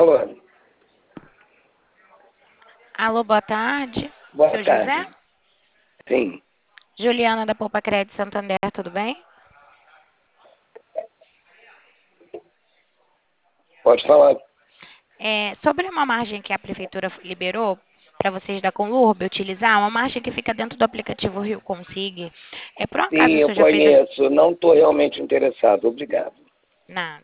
Alô, Alô, boa tarde. boa Seu José? tarde. Sim, Juliana da Poupa Crédito Santander, tudo bem? pode falar. Sobre uma margem que a prefeitura liberou para vocês da Conlurb utilizar, uma margem que fica dentro do aplicativo Rio Consig. Por um acaso Sim, o eu senhor já fez a... conheço. Não estou realmente interessado. Obrigado. Nada.